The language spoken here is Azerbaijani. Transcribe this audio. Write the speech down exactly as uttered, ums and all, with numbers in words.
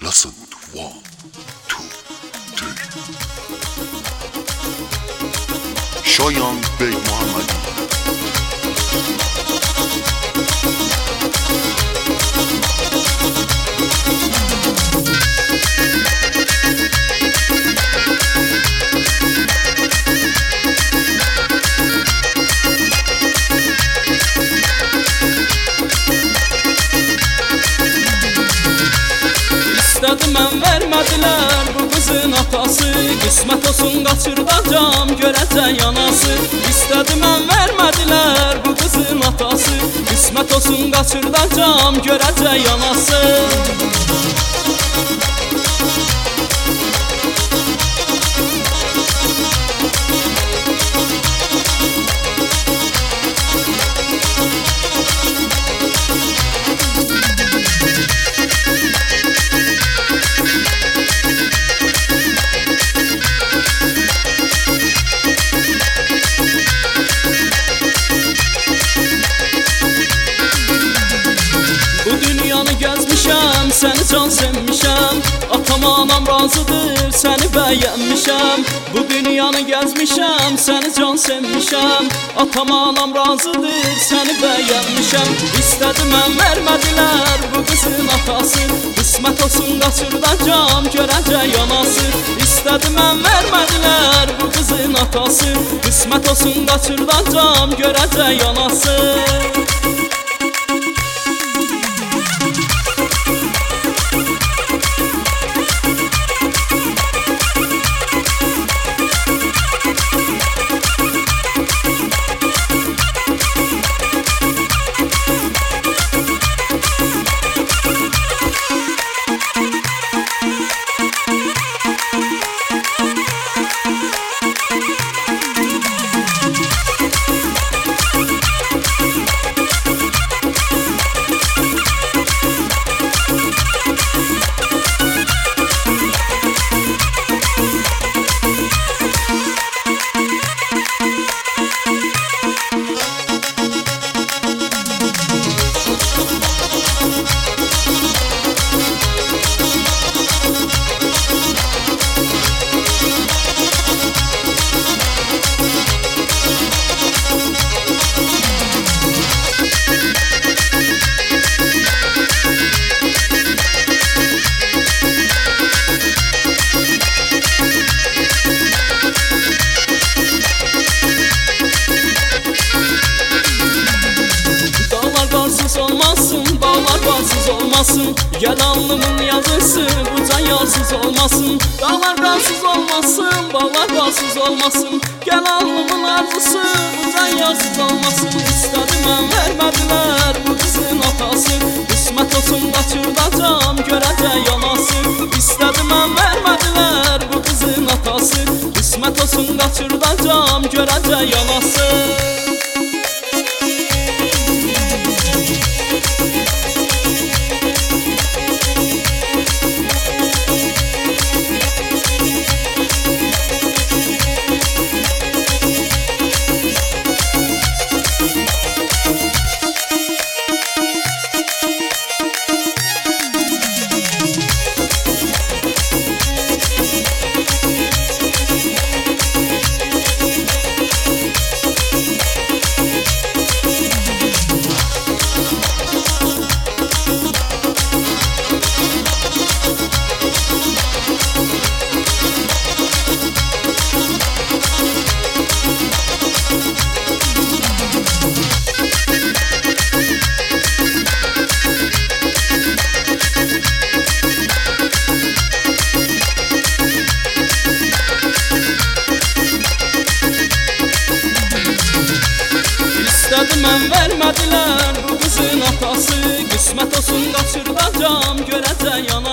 Listen to one, two, three. Şayan Bey Muhammedi. İstədim mən vermədilər bu qızın atası. Qismət olsun qaçırdacam görəcək anası. İstədim mən vermədilər bu qızın atası. Qismət olsun qaçırdacam görəcək anası. Gəzmişəm, səni can sevmişəm. Atam anam razıdır, səni bəyənmişəm. Bu dünyanı gəzmişəm, səni can sevmişəm. Atam anam razıdır, səni bəyənmişəm. İstədim mən vermədilər bu qızın atası. Qismət olsun qaçırdacam görəcək anası. İstədim mən vermədilər bu qızın atası. Qismət olsun qaçırdacam görəcək anası. Olmasın, gel alnımın yazısı bu can yarsız olmasın. Dağlar qarsız olmasın, bağlar barsız olmasın. Gel alnımın arzusu bu can yarsız olmasın. İstədim mən vermədilər bu qızın atası. Qismət olsun qaçırdacam görəcək anası. İstədim mən vermədilər bu qızın atası. Qismət olsun qaçırdacam görəcək anası. İstədim mən vermədilər bu qızın atası. Qismət olsun qaçırdacam görəcək anası.